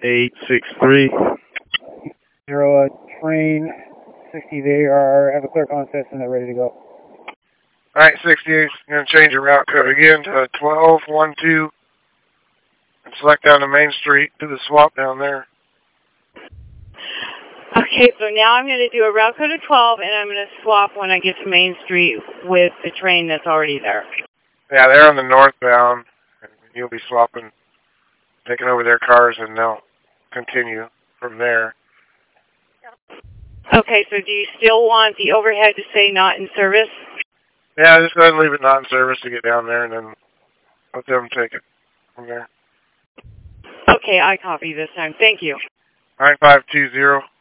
863. Train 60, they have a clear contest and they're ready to go. Alright, 68, going to change your route code again to 1212 and select down the main street, do the swap down there. Okay, so now I'm going to do a route code of 12 and I'm going to swap when I get to Main Street with the train that's already there. Yeah, they're on the northbound. You'll be swapping, taking over their cars, and they'll continue from there. Okay, so do you still want the overhead to say not in service? Yeah, just go ahead and leave it not in service to get down there, and then let them take it from there. Okay, I copy this time. Tthank you. Alright, 520.